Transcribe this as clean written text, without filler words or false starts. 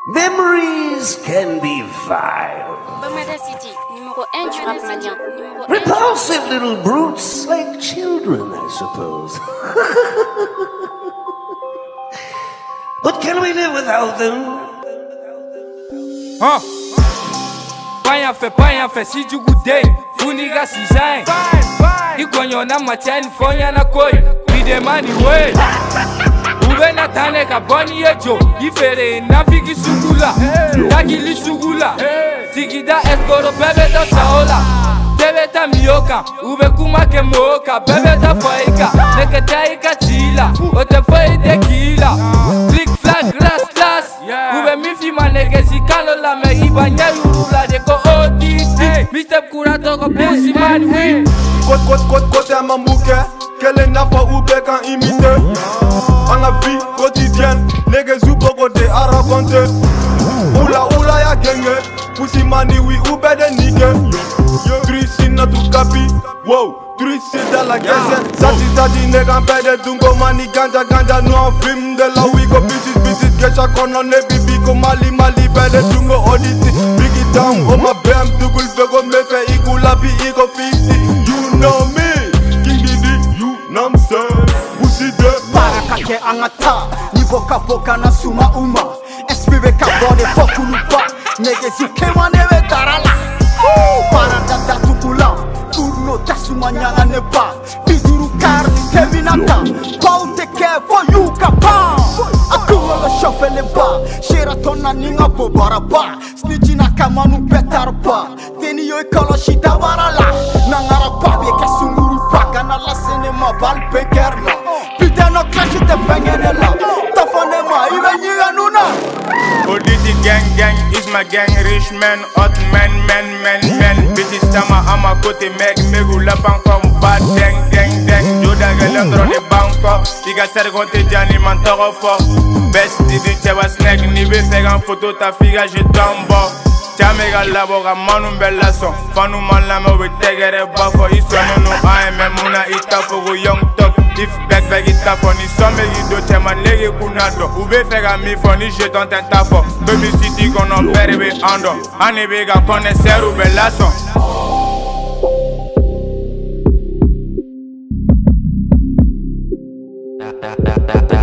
Memories can be vile. Bamada City, numéro 1 du rap malien. Repulsive little brutes like children, I suppose. But can we live without them? Panha fe, si du gudei, funiga si zain. Ikonyo na machani, fonya na koi, bide mani way. Ube na tane ka boni ejo, ifere na figi sugula, dagili sugula. Sigida eskoro bebe da saola, bebe ta mioka, ube kuma ke moka, bebe da foika, neke taika tila, ote foi tequila. Flick flag, glass, ube mifi maneke si kalo la me ibanya yurula de ko otiti. Mr. Kurato ko pussy man win. Côté à Mamouke, quelle n'a pas ube quand imiter. En la vie quotidienne, les gars côté à raconter. Oula ya genge, pussy mani oui ube de nike. Trissi na tu capi, wow. Trissi dans la gaze, sati nega pede dungo mani ganja no en film de la oui go bisit gesha kono ne bibi ko mali pede dungo auditi. Big it down, oh my bam dugul vego me fe igula bi igo 50. You know me, King Didi, you know I'm saying. Pussy de Parakake angata, nivo kapoka na suma uma. Espire kabode fokulupa, nege zikewa neve darala. Paradata tukula, turno tasuma nyanga nepa. Biduru kardi kevinata, pau take care for you kapa. Akuma lo shofele ba, sheratona ninga bobaraba. Snitchina kamanu betarpa, teni yo ikolo shita barala. Nangara babye kesunguru paka na la cinema bal pekerla. Putain no clash te fengenela, tafone ma ibe nyiga nuna. Oditi gang is my gang, rich man, hot man. Bitches tama ama kote meg ula banko bad deng. Joda galam drone banko, tiga sergonte jani man toro fo. Best didi cheba snack ni be fegan photo ta figa je tombo. Chamega labora manu bella son, fanu man la me we tegere bafo iswano no AMM muna ita fogo young top. If back ita foni some do chema nege kunado. Ube fega mi foni je ton tenta fo. Baby city kono berbe ando. Ani bega kone seru bella son. Da